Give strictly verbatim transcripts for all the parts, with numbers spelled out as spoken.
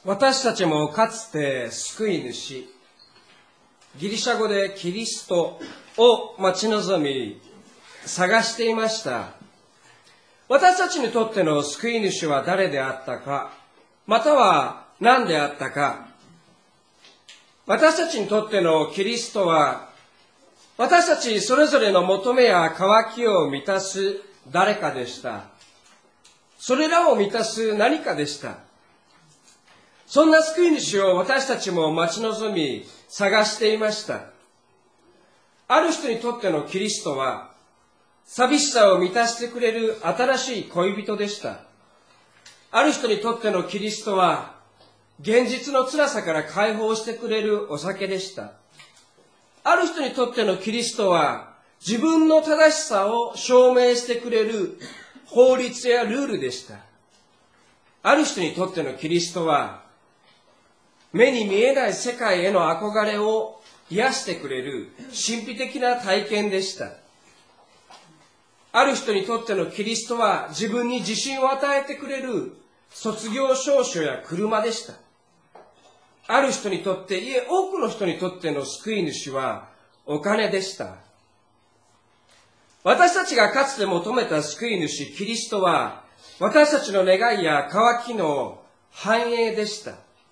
私たちもかつて救い主、ギリシャ語でキリストを待ち望み、探していました。私たちにとっての救い主は誰であったか、または何であったか。私たちにとってのキリストは、私たちそれぞれの求めや渇きを満たす誰かでした。それらを満たす何かでした。そんな救い主を私たちも待ち望み、探していました。ある人にとってのキリストは、寂しさを満たしてくれる新しい恋人でした。ある人にとってのキリストは、現実の辛さから解放してくれるお酒でした。ある人にとってのキリストは、自分の正しさを証明してくれる法律やルールでした。ある人にとってのキリストは、目に見えない世界への憧れを癒してくれる神秘的な体験でした。ある人にとってのキリストは自分に自信を与えてくれる卒業証書や車でした。ある人にとって、いえ多くの人にとっての救い主はお金でした。私たちがかつて求めた救い主キリストは私たちの願いや渇きの繁栄でした。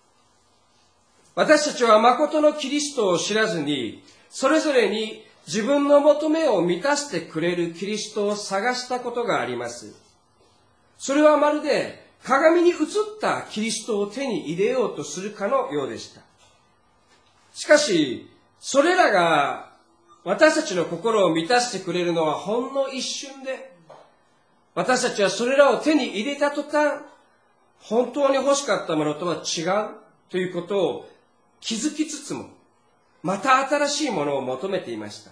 私たちは誠のキリストを知らずに、それぞれに自分の求めを満たしてくれるキリストを探したことがあります。それはまるで鏡に映ったキリストを手に入れようとするかのようでした。しかし、それらが私たちの心を満たしてくれるのはほんの一瞬で、私たちはそれらを手に入れた途端、本当に欲しかったものとは違うということを気づきつつも、また新しいものを求めていました。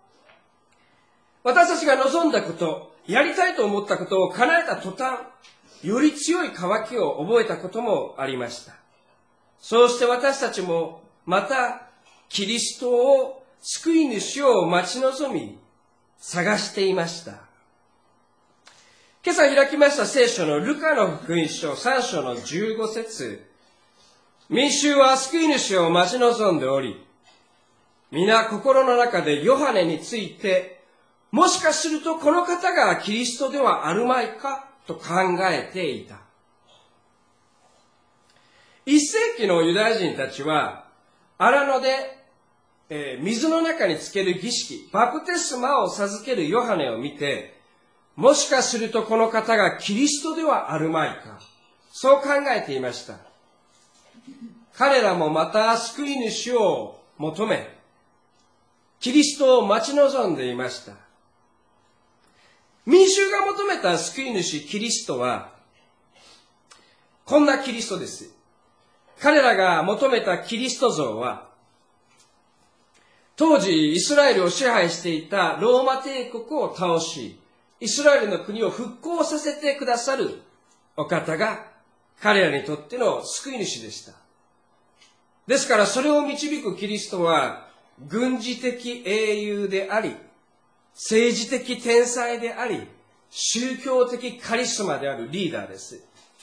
私たちが望んだこと、やりたいと思ったことを叶えた途端、より強い渇きを覚えたこともありました。そうして私たちもまたキリストを、救い主を待ち望み、探していました。今朝開きました聖書のルカの福音書さん章のじゅうご節。民衆は救い主を待ち望んでおり、皆心の中でヨハネについて、もしかするとこの方がキリストではあるまいかと考えていた。一世紀のユダヤ人たちは、荒野で、えー、水の中につける儀式、バプテスマを授けるヨハネを見て、もしかするとこの方がキリストではあるまいか、そう考えていました。彼らもまた救い主を求め、キリストを待ち望んでいました。民衆が求めた救い主キリストは、こんなキリストです。彼らが求めたキリスト像は、当時イスラエルを支配していたローマ帝国を倒し、イスラエルの国を復興させてくださるお方が彼らにとっての救い主でした。ですからそれを導くキリストは軍事的英雄であり、政治的天才であり、宗教的カリスマであるリーダーです。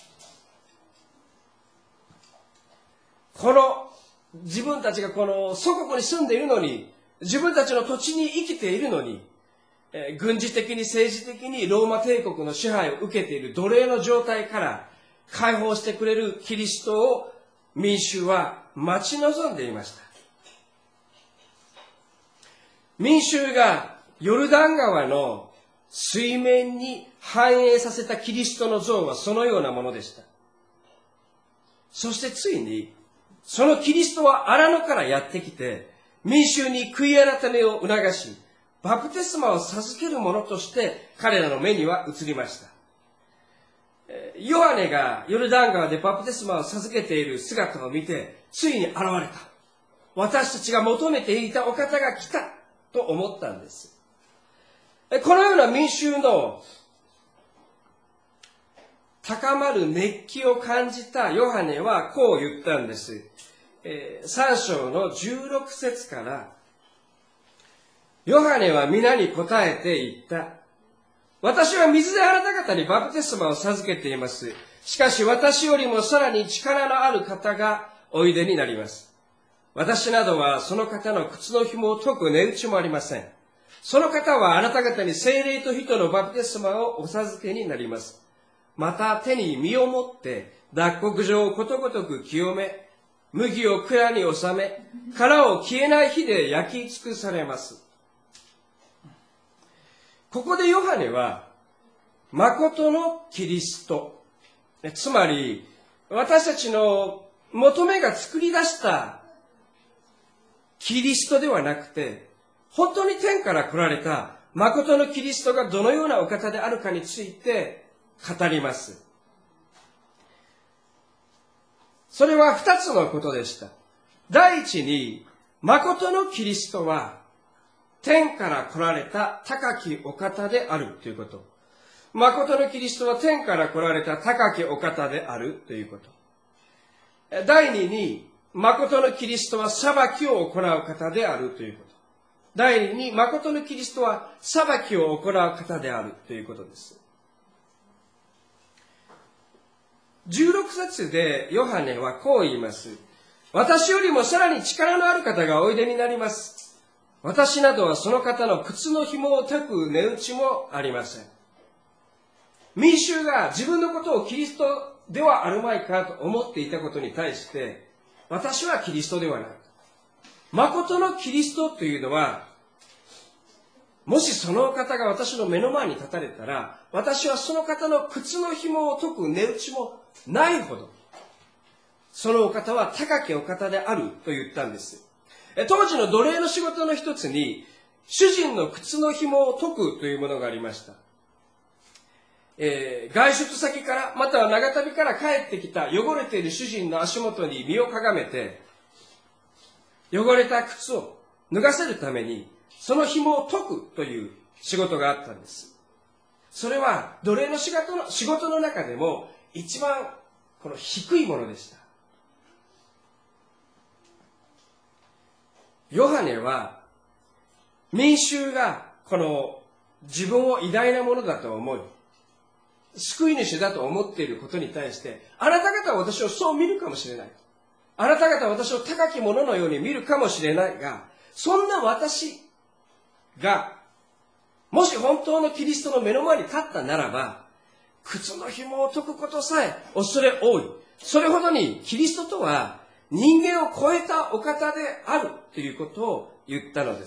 この自分たちがこの祖国に住んでいるのに、自分たちの土地に生きているのに、えー、軍事的に政治的にローマ帝国の支配を受けている奴隷の状態から解放してくれるキリストを民衆は待ち望んでいました。民衆がヨルダン川の水面に反映させたキリストの像はそのようなものでした。そしてついにそのキリストは荒野からやってきて、民衆に悔い改めを促し、バプテスマを授ける者として彼らの目には映りました。ヨハネがヨルダン川でバプテスマを授けている姿を見て、ついに現れた。私たちが求めていたお方が来たと思ったんです。このような民衆の高まる熱気を感じたヨハネはこう言ったんです。えー、さん章のじゅうろく節から、ヨハネは皆に答えて言った。私は水であなた方にバプテスマを授けています。 しかし私よりもさらに力のある方がおいでになります。私などはその方の靴の紐を解く値打ちもありません。その方はあなた方に聖霊と火とのバプテスマをお授けになります。また手に身を持って脱穀場をことごとく清め、麦を蔵に収め、殻を消えない火で焼き尽くされます。ここでヨハネは、誠のキリスト、つまり私たちの求めが作り出したキリストではなくて、本当に天から来られた誠のキリストがどのようなお方であるかについて語ります。それは二つのことでした。第一に、誠のキリストは天から来られた高きお方であるということ。誠のキリストは天から来られた高きお方であるということ。第二に、誠のキリストは裁きを行う方であるということ。第二に、誠のキリストは裁きを行う方であるということです。じゅうろく節でヨハネはこう言います。私よりもさらに力のある方がおいでになります。私などはその方の靴の紐を解く値打ちもありません。民衆が自分のことをキリストではあるまいかと思っていたことに対して、私はキリストではない。誠のキリストというのは、もしその方が私の目の前に立たれたら、私はその方の靴の紐を解く値打ちもないほど、そのお方は高きお方であると言ったんです。当時の奴隷の仕事の一つに、主人の靴の紐を解くというものがありました。えー、外出先から、または長旅から帰ってきた汚れている主人の足元に身をかがめて、汚れた靴を脱がせるために、その紐を解くという仕事があったんです。それは奴隷の仕事の、仕事の中でも一番この低いものでした。ヨハネは民衆がこの自分を偉大なものだと思い、救い主だと思っていることに対して、あなた方は私をそう見るかもしれない。あなた方は私を高きもののように見るかもしれないが、そんな私が、もし本当のキリストの目の前に立ったならば、靴の紐を解くことさえ恐れ多い。それほどにキリストとは人間を超えたお方であるということを言ったのです。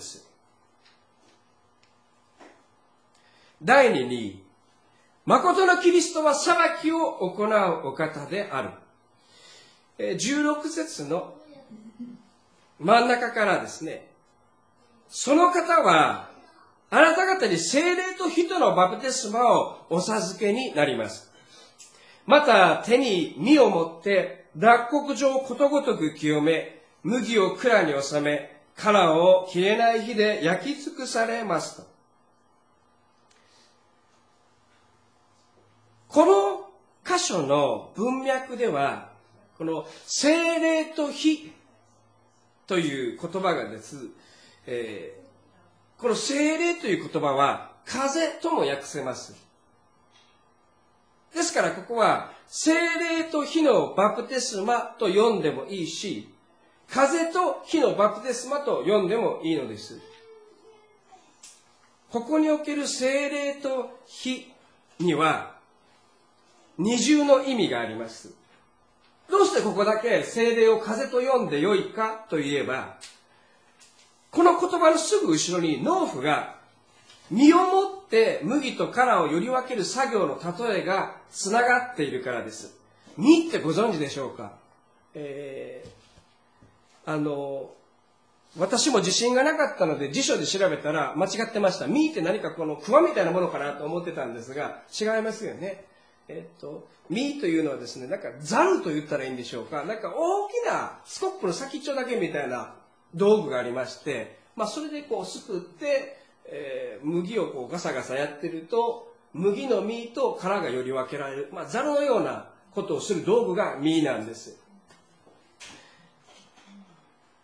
第二に、誠のキリストは裁きを行うお方である。じゅうろく節の真ん中からですね、その方はあなた方に聖霊と火とのバプテスマをお授けになります。また手に身を持って脱穀場をことごとく清め、麦を蔵に収め、殻を消えない火で焼き尽くされますと。この箇所の文脈では、この聖霊と火という言葉がです、えー、この聖霊という言葉は風とも訳せます。ですからここは聖霊と火のバプテスマと読んでもいいし、風と火のバプテスマと読んでもいいのです。ここにおける聖霊と火には二重の意味があります。どうしてここだけ聖霊を風と読んでよいかといえば、この言葉のすぐ後ろに農夫が身をもって麦と殻をより分ける作業の例えがつながっているからです。実ってご存知でしょうか？えー、あの、私も自信がなかったので辞書で調べたら間違ってました。実って何かこのクワみたいなものかなと思ってたんですが、違いますよね。えっと、実というのはですね、なんかザルと言ったらいいんでしょうか。なんか大きなスコップの先っちょだけみたいな道具がありまして、まあそれでこうすくって、えー、麦をこうガサガサやってると、麦の実と殻がより分けられる。まあザルのようなことをする道具が実なんです。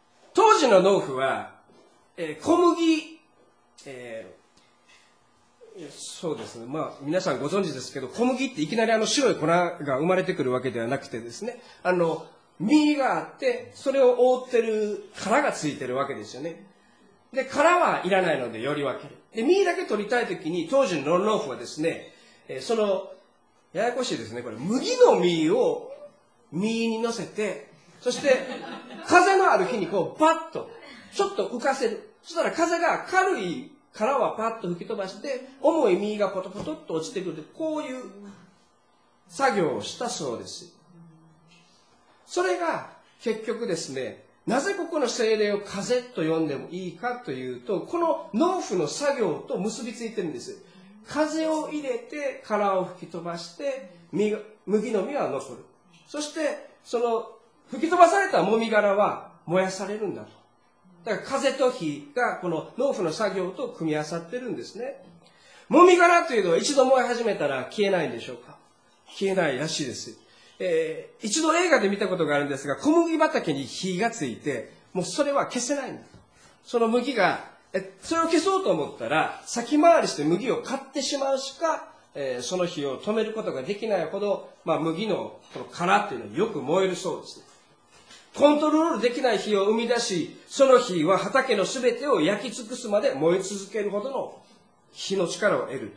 当時の農夫は、えー、小麦、えーそうですね。まあ、皆さんご存知ですけど、小麦っていきなりあの白い粉が生まれてくるわけではなくてですね、あの、実があって、それを覆ってる殻がついてるわけですよね。で、殻はいらないのでより分ける。で、実だけ取りたいときに、当時の農夫はですね、えー、その、ややこしいですね、これ、麦の実を実に乗せて、そして、風のある日にこう、パッと、ちょっと浮かせる。そしたら風が軽い殻はパッと吹き飛ばして、重い実がポトポトっと落ちてくる。こういう作業をしたそうです。それが結局ですね、なぜここの精霊を風と呼んでもいいかというと、この農夫の作業と結びついてるんです。風を入れて殻を吹き飛ばして麦の実は残る。そしてその吹き飛ばされたもみ殻は燃やされるんだと。だから風と火がこの農夫の作業と組み合わさってるんですね。もみ殻というのは一度燃え始めたら消えないんでしょうか？消えないらしいです。えー、一度映画で見たことがあるんですが、小麦畑に火がついて、もうそれは消せないんだ。その麦が、えそれを消そうと思ったら、先回りして麦を買ってしまうしか、えー、その火を止めることができないほど、まあ、麦のこの殻っていうのはよく燃えるそうです。コントロールできない火を生み出し、その火は畑のすべてを焼き尽くすまで燃え続けるほどの火の力を得る。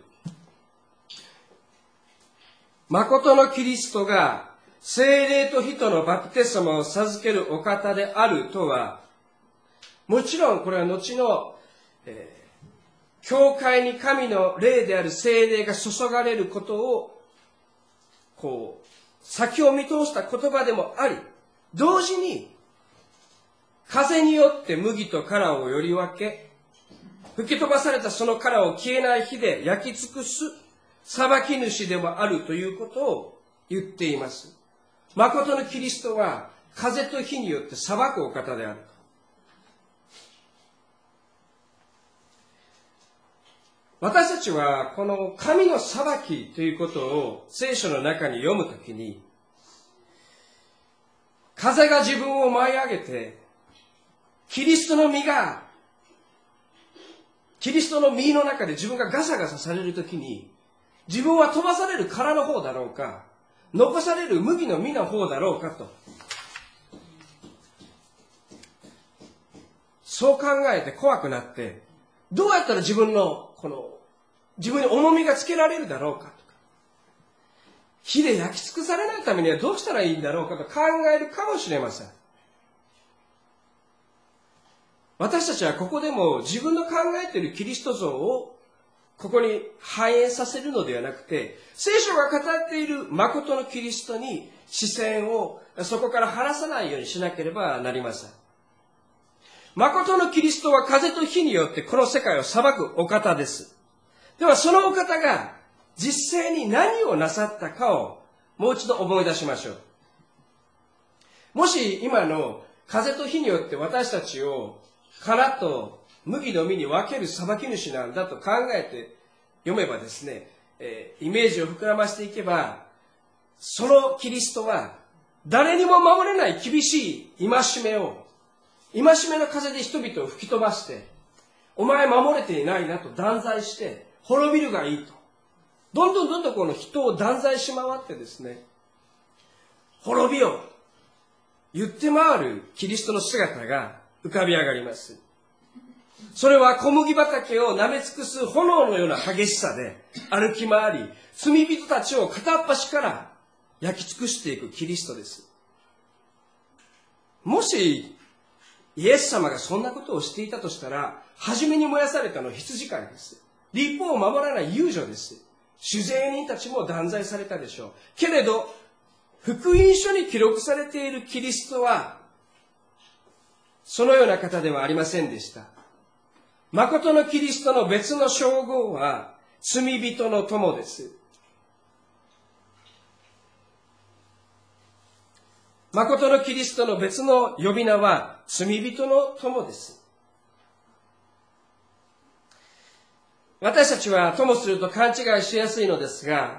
誠のキリストが聖霊と火とのバプテスマを授けるお方であるとは、もちろんこれは後の、えー、教会に神の霊である聖霊が注がれることを、こう、先を見通した言葉でもあり、同時に、風によって麦と殻をより分け、吹き飛ばされたその殻を消えない火で焼き尽くす裁き主でもあるということを言っています。誠のキリストは風と火によって裁くお方である。私たちはこの神の裁きということを聖書の中に読むときに、風が自分を舞い上げて、キリストの実が、キリストの実の中で自分がガサガサされるときに、自分は飛ばされる殻の方だろうか、残される麦の実の方だろうかと。そう考えて怖くなって、どうやったら自分の、この、自分に重みがつけられるだろうかとか、火で焼き尽くされないためにはどうしたらいいんだろうかと考えるかもしれません。私たちはここでも自分の考えているキリスト像をここに反映させるのではなくて、聖書が語っている誠のキリストに視線をそこから離さないようにしなければなりません。誠のキリストは風と火によってこの世界を裁くお方です。ではそのお方が実際に何をなさったかをもう一度思い出しましょう。もし今の風と火によって私たちを殻と麦の実に分ける裁き主なんだと考えて読めばですね、えー、イメージを膨らませていけば、そのキリストは誰にも守れない厳しい戒めを、戒めの風で人々を吹き飛ばして、お前守れていないなと断罪して、滅びるがいいと。どんどんどんどんこの人を断罪し回ってですね、滅びよ言って回るキリストの姿が浮かび上がります。それは小麦畑を舐め尽くす炎のような激しさで歩き回り、罪人たちを片っ端から焼き尽くしていくキリストです。もしイエス様がそんなことをしていたとしたら、初めに燃やされたのは羊飼いです。立法を守らない遊女です。主税人たちも断罪されたでしょう。けれど、福音書に記録されているキリストは、そのような方ではありませんでした。誠のキリストの別の称号は、罪人の友です。誠のキリストの別の呼び名は、罪人の友です。私たちはともすると勘違いしやすいのですが、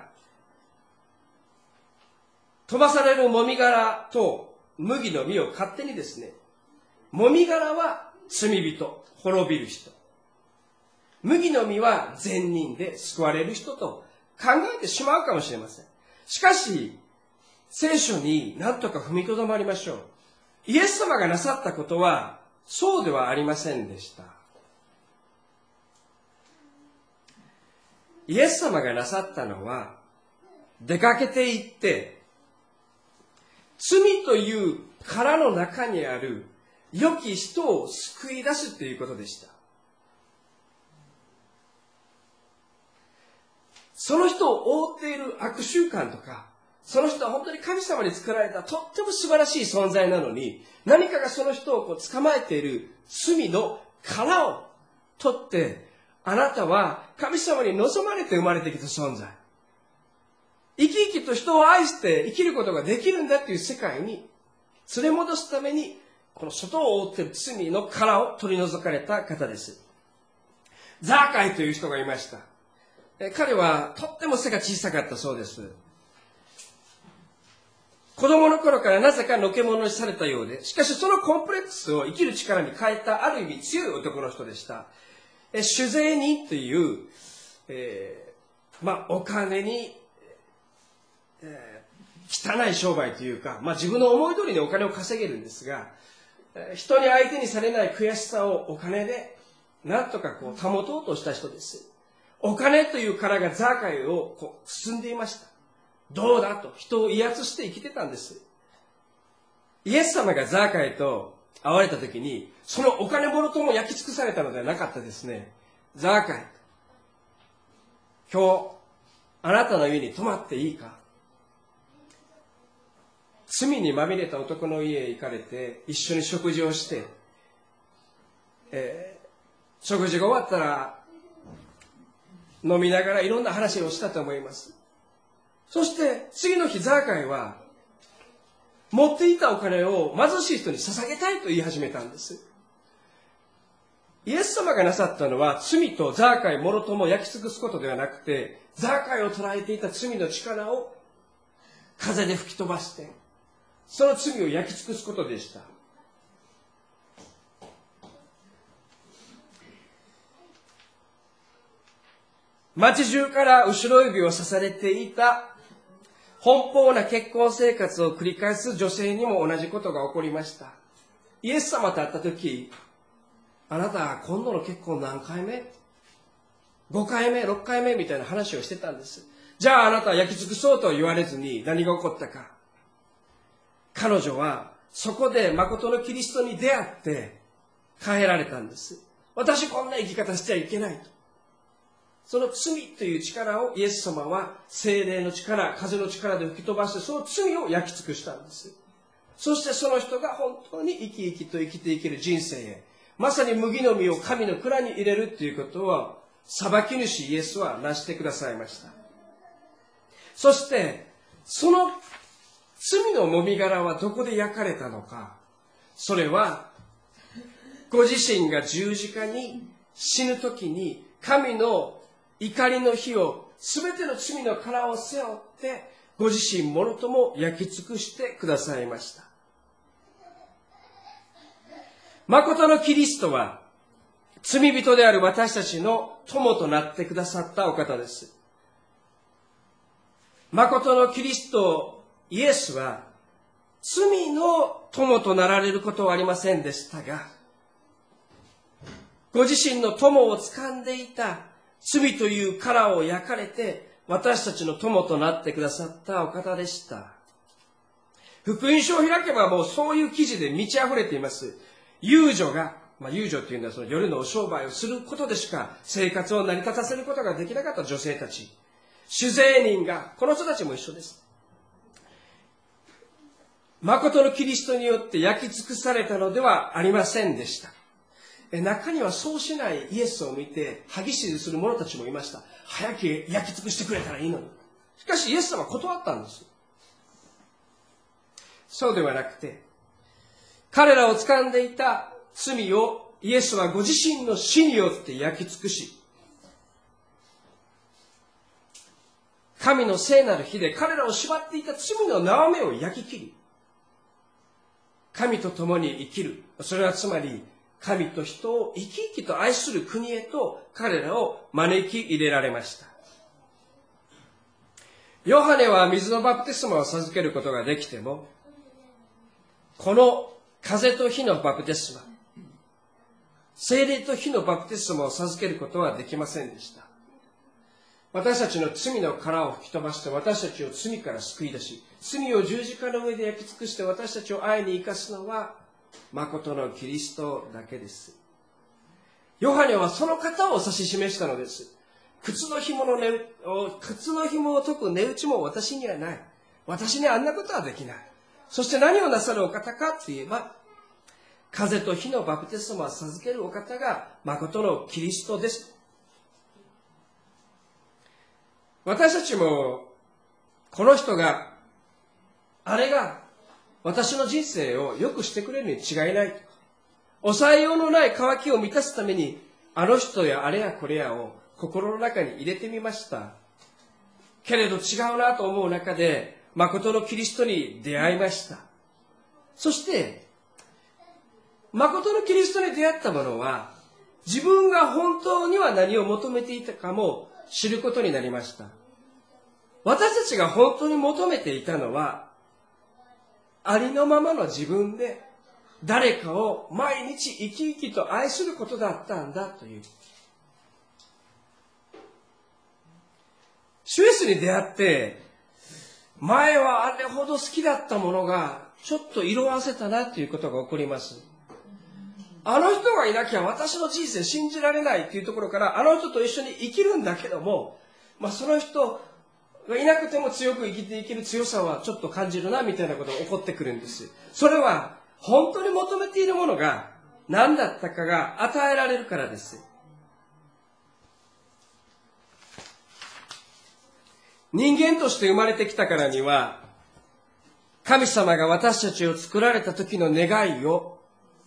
飛ばされるもみ殻と麦の実を勝手にですね、もみ殻は罪人、滅びる人。 麦の実は善人で救われる人と考えてしまうかもしれません。しかし、聖書に何とか踏みとどまりましょう。イエス様がなさったことは、そうではありませんでした。イエス様がなさったのは、出かけて行って、罪という殻の中にある良き人を救い出すということでした。その人を覆っている悪習慣とか、その人は本当に神様に作られたとっても素晴らしい存在なのに、何かがその人をこう捕まえている罪の殻を取って、あなたは神様に望まれて生まれてきた存在。生き生きと人を愛して生きることができるんだという世界に連れ戻すために、この外を覆っている罪の殻を取り除かれた方です。ザーカイという人がいました。彼はとっても背が小さかったそうです。子供の頃からなぜかのけ者にされたようで、しかしそのコンプレックスを生きる力に変えたある意味強い男の人でした。酒税人という、えー、まあお金に、えー、汚い商売というか、まあ自分の思い通りにお金を稼げるんですが、人に相手にされない悔しさをお金でなんとかこう保とうとした人です。お金という殻がザーカイをこう包んでいました。どうだと人を威圧して生きてたんです。イエス様がザーカイと会われた時に、そのお金物とも焼き尽くされたのではなかったですね。ザーカイ、今日あなたの家に泊まっていいか。罪にまみれた男の家へ行かれて一緒に食事をして、えー、食事が終わったら飲みながらいろんな話をしたと思います。そして次の日ザーカイは持っていたお金を貧しい人に捧げたいと言い始めたんです。イエス様がなさったのは罪とザーカイもろとも焼き尽くすことではなくて、ザーカイを捉えていた罪の力を風で吹き飛ばして、その罪を焼き尽くすことでした。町中から後ろ指を刺されていた奔放な結婚生活を繰り返す女性にも同じことが起こりました。イエス様と会ったとき、あなた今度の結婚何回目 ?ご 回目、ろっかいめみたいな話をしてたんです。じゃああなたは焼き尽くそうと言われずに何が起こったか。彼女はそこで誠のキリストに出会って変えられたんです。私こんな生き方しちゃいけないと。その罪という力をイエス様は聖霊の力、風の力で吹き飛ばして、その罪を焼き尽くしたんです。そしてその人が本当に生き生きと生きていける人生へ、まさに麦の実を神の蔵に入れるということを裁き主イエスは成してくださいました。そしてその罪のもみ殻はどこで焼かれたのか。それはご自身が十字架に死ぬときに神の怒りの火をすべての罪の殻を背負ってご自身もろとも焼き尽くしてくださいました。誠のキリストは罪人である私たちの友となってくださったお方です。誠のキリストイエスは罪の友となられることはありませんでしたが、ご自身の友を掴んでいた罪という殻を焼かれて私たちの友となってくださったお方でした。福音書を開けばもうそういう記事で満ち溢れています。遊女が、まあ、遊女というのはその夜のお商売をすることでしか生活を成り立たせることができなかった女性たち。酒税人が、この人たちも一緒です。誠のキリストによって焼き尽くされたのではありませんでした。中にはそうしないイエスを見て歯ぎしりする者たちもいました。早く焼き尽くしてくれたらいいのに。しかしイエス様は断ったんです。そうではなくて、彼らを掴んでいた罪をイエスはご自身の死によって焼き尽くし、神の聖なる火で彼らを縛っていた罪の縄目を焼き切り、神と共に生きる。それはつまり神と人を生き生きと愛する国へと彼らを招き入れられました。ヨハネは水のバプテスマを授けることができても、この風と火のバプテスマ、聖霊と火のバプテスマを授けることはできませんでした。私たちの罪の殻を吹き飛ばして私たちを罪から救い出し、罪を十字架の上で焼き尽くして私たちを愛に生かすのは誠のキリストだけです。ヨハネはその方を指し示したのです。靴の紐の値靴の紐を解く値打ちも私にはない。私にはあんなことはできない。そして何をなさるお方かと言えば、風と火のバプテスマを授けるお方が誠のキリストです。私たちもこの人が、あれが私の人生を良くしてくれるに違いない。抑えようのない渇きを満たすために、あの人やあれやこれやを心の中に入れてみました。けれど違うなと思う中で、誠のキリストに出会いました。そして、誠のキリストに出会った者は、自分が本当には何を求めていたかも知ることになりました。私たちが本当に求めていたのは、ありのままの自分で誰かを毎日生き生きと愛することだったんだという。主イエスに出会って、前はあれほど好きだったものがちょっと色あせたなということが起こります。あの人がいなきゃ私の人生信じられないというところから、あの人と一緒に生きるんだけども、まあその人がいなくても強く生きていける強さはちょっと感じるなみたいなことが起こってくるんです。それは本当に求めているものが何だったかが与えられるからです。人間として生まれてきたからには、神様が私たちを作られた時の願いを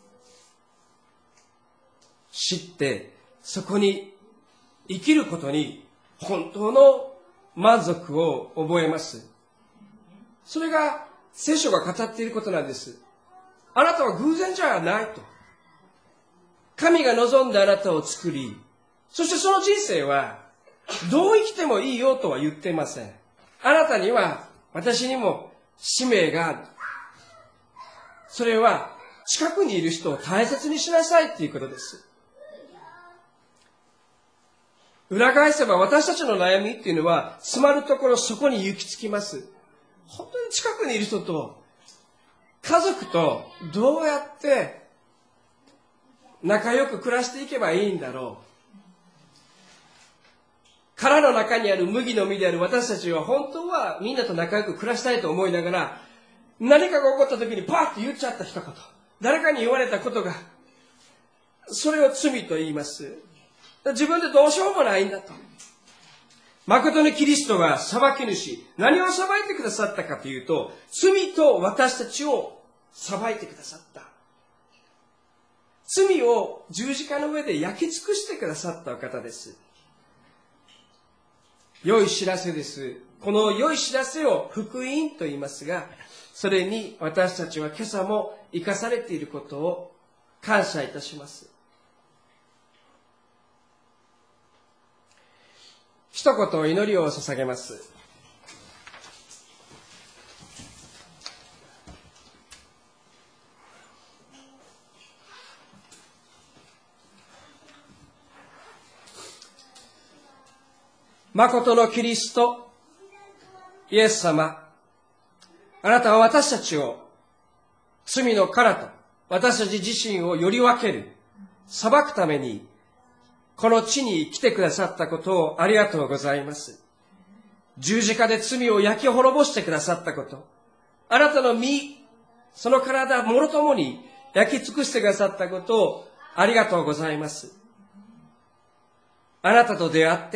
知って、そこに生きることに本当の満足を覚えます。それが聖書が語っていることなんです。あなたは偶然じゃないと。神が望んであなたを作り、そしてその人生はどう生きてもいいよとは言っていません。あなたには、私にも使命がある。それは近くにいる人を大切にしなさいということです。裏返せば私たちの悩みっていうのは、詰まるところそこに行き着きます。本当に近くにいる人と、家族とどうやって仲良く暮らしていけばいいんだろう。殻の中にある麦の実である私たちは本当はみんなと仲良く暮らしたいと思いながら、何かが起こった時にパーッと言っちゃった一言、誰かに言われたことが、それを罪と言います。自分でどうしようもないんだと。誠のキリストが裁き主、何を裁いてくださったかというと、罪と私たちを裁いてくださった。罪を十字架の上で焼き尽くしてくださったお方です。良い知らせです。この良い知らせを福音と言いますが、それに私たちは今朝も生かされていることを感謝いたします。一言祈りを捧げます。誠のキリスト、イエス様、あなたは私たちを罪の殻と私たち自身をより分ける、裁くためにこの地に来てくださったことをありがとうございます。十字架で罪を焼き滅ぼしてくださったこと、あなたの身、その体もろともに焼き尽くしてくださったことをありがとうございます。あなたと出会って、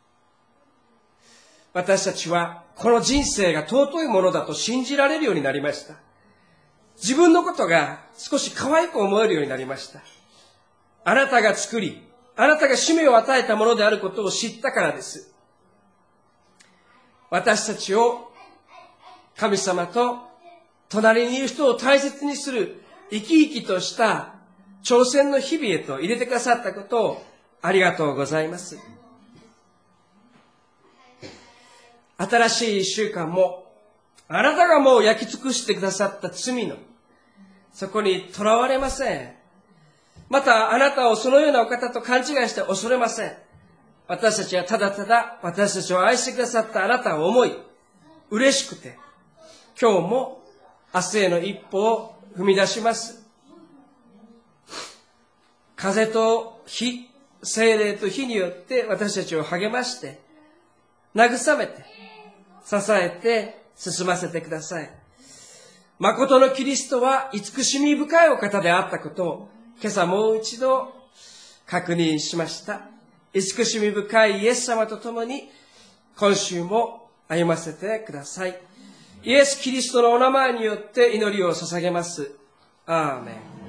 私たちはこの人生が尊いものだと信じられるようになりました。自分のことが少し可愛く思えるようになりました。あなたが作り、あなたが使命を与えたものであることを知ったからです。私たちを神様と隣にいる人を大切にする生き生きとした挑戦の日々へと入れてくださったことをありがとうございます。新しい一週間も、あなたがもう焼き尽くしてくださった罪の、そこにとらわれません。また、あなたをそのようなお方と勘違いして恐れません。私たちはただただ、私たちを愛してくださったあなたを思い、嬉しくて、今日も明日への一歩を踏み出します。風と火、聖霊と火によって私たちを励まして、慰めて、支えて、進ませてください。誠のキリストは慈しみ深いお方であったことを、今朝もう一度確認しました。慈しみ深いイエス様と共に、今週も歩ませてください。イエス・キリストのお名前によって祈りを捧げます。アーメン。